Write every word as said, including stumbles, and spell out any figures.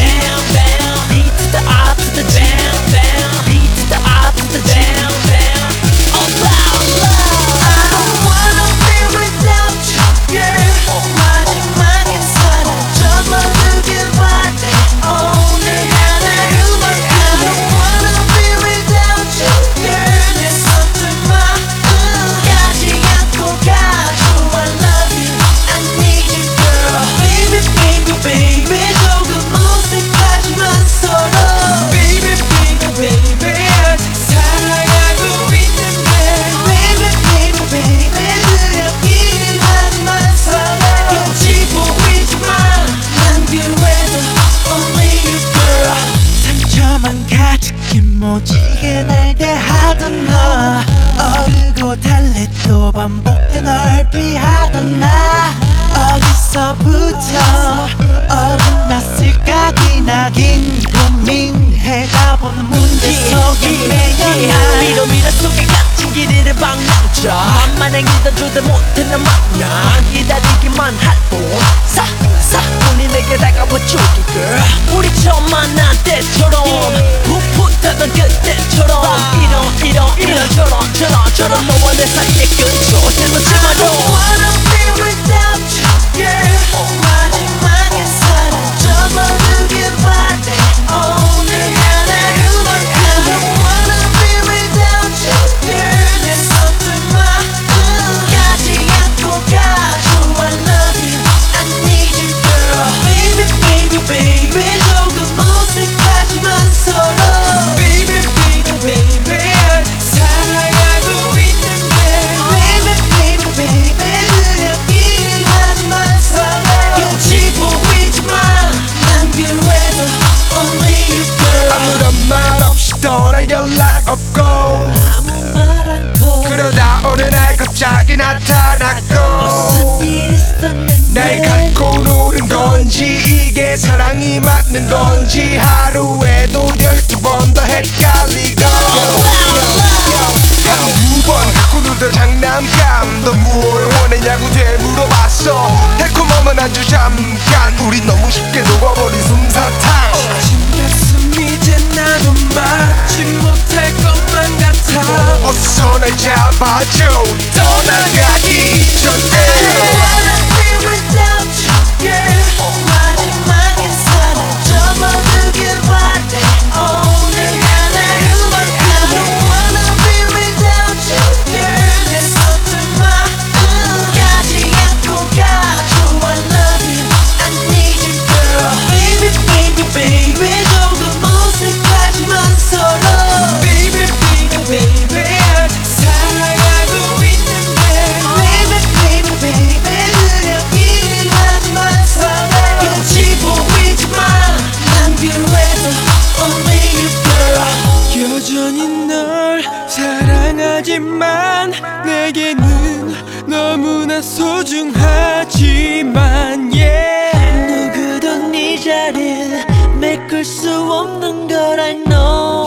down, down. B to the R to the down, down. B to the R to the down, down. Oh, love, love. I don't wanna be without you, girl. 마지막엔 사라져만 느낄 바래. 오늘 하나로만. I don't wanna be without you, girl. 내 손들 마음까지 안고 가줘. I love you, I need you, girl. Baby, baby, baby. 조금 어색하지만 서로. Baby, baby, baby. 아직 사랑하고 있는데. Baby, baby, baby. 두렵기는 하지만 설레. 눈치 보이지만 난 필요해도 only you, girl. 상처만 가득히 모지게 날 대하던 너. 어르고 달래도 반복돼 널 피하던 나. 어디서부터 어긋났을까 기나긴 고민해가 보는 문제 속에 매여나. 미로 미로 속에 갇힌 길이를 방랑쳐 만만해 믿어주다 못했는 만남 기다리기만 할뿐 싹싹 우리 내게 다가와 줄게 girl. 우리 처음 만난 때처럼 풋풋하던 그때처럼 이런 이런 이런 저런 저런 저런 너와 내 사이의 끝으로 잘못지 I 마도 don't wanna be without you, girl. 마지막엔 사라져만 느낄 바래. 오늘 하나로만. I don't wanna be without you, girl. 내 손들 마음까지 안고 가줘. I love you, I need you, girl. Baby, baby, baby. 조금 어색하지만 서로. Baby, baby, baby. 아직 사랑하고 있는데. Baby, baby, baby. 두렵기는 하지만 설레. 눈치 보이지만 난 필요해도 only you, girl. 아무런 말 없이 떠나 연락 없고 아무 말 않고 그러다 어느 날 갑자기 나타났고 무슨 일 있었는데. 날 갖고 노는 건지 이게 사랑이 맞는 건지 하루에도 열두 번 더 헷갈리고 한두 번 갖고 놀던 장난감 너 뭘 원했냐고 되물어봤어 달콤하면 아주 잠깐 우리 너무 쉽게 녹아버린 솜사탕 가슴 이제 나도 막지 못할 것만 같아. 어서 날 잡아줘 떠나가기 전에 without you, girl. 마지막엔 사라져만 느낄 바래. 오늘 하나로만. I don't wanna be without you, girl. 내 손들 마음까지 안고 가줘. I love you, I need you, girl. Baby, baby, baby. 조금 어색하지만 서로. Baby, baby, baby. 아직 사랑하고 있는데. Baby, baby, baby. 두렵기는 하지만 설레. 눈치 보이지만 난 필요해도 only you, girl. 여전히 널 사랑하지만 내게는 너무나 소중하지만 yeah. 누구도 네 자리를 메꿀 수 없는 걸 I know.